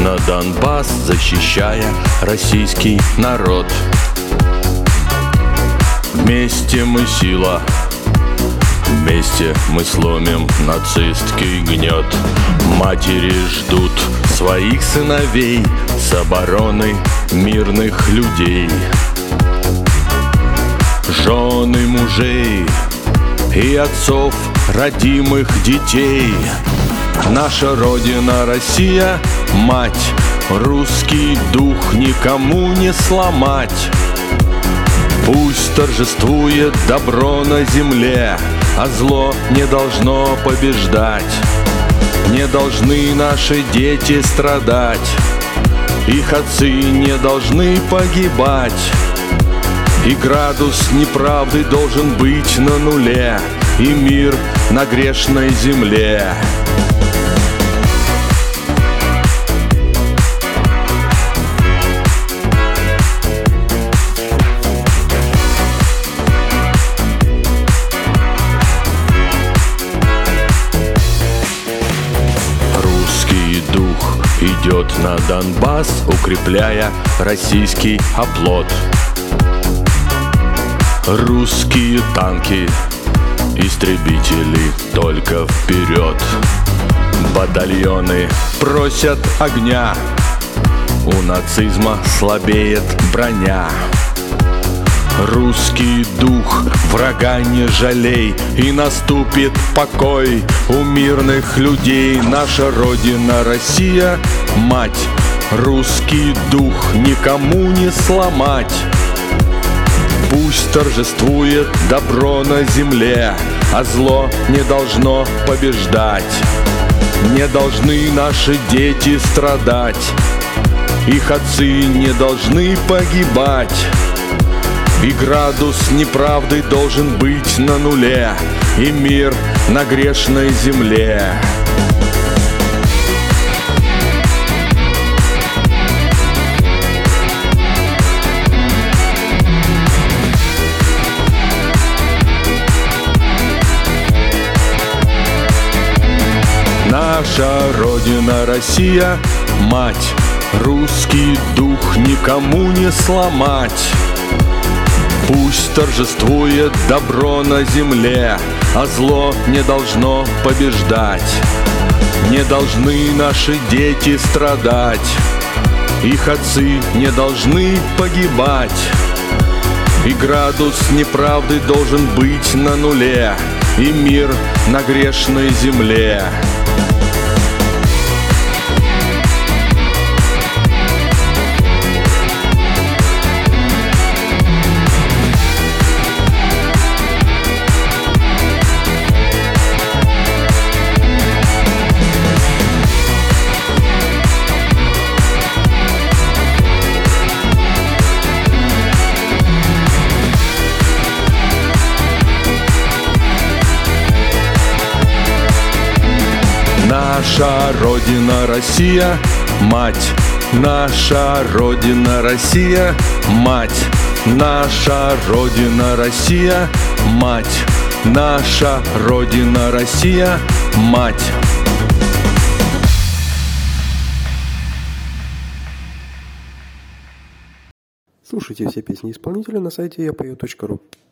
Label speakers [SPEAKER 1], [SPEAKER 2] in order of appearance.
[SPEAKER 1] на Донбасс, защищая российский народ. Вместе мы сила, вместе мы сломим нацистский гнет. Матери ждут своих сыновей с обороной мирных людей. Жены мужей и отцов родимых детей. Наша Родина Россия, мать, русский дух никому не сломать. Пусть торжествует добро на земле, а зло не должно побеждать. Не должны наши дети страдать, их отцы не должны погибать. И градус неправды должен быть на нуле, и мир на грешной земле. Русский дух идет на Донбасс, укрепляя российский оплот. Русские танки, истребители только вперед. Батальоны просят огня, у нацизма слабеет броня. Русский дух, врага не жалей, и наступит покой у мирных людей. Наша Родина Россия, мать, русский дух никому не сломать. Пусть торжествует добро на земле, а зло не должно побеждать. Не должны наши дети страдать, их отцы не должны погибать. И градус неправды должен быть на нуле, и мир на грешной земле. Наша Родина Россия, мать, русский дух никому не сломать. Пусть торжествует добро на земле, а зло не должно побеждать. Не должны наши дети страдать, их отцы не должны погибать. И градус неправды должен быть на нуле, и мир на грешной земле. Наша Родина Россия, мать, наша Родина Россия, мать, наша Родина Россия, мать, наша Родина Россия, мать.
[SPEAKER 2] Слушайте все песни исполнителя на сайте yapeo.ru.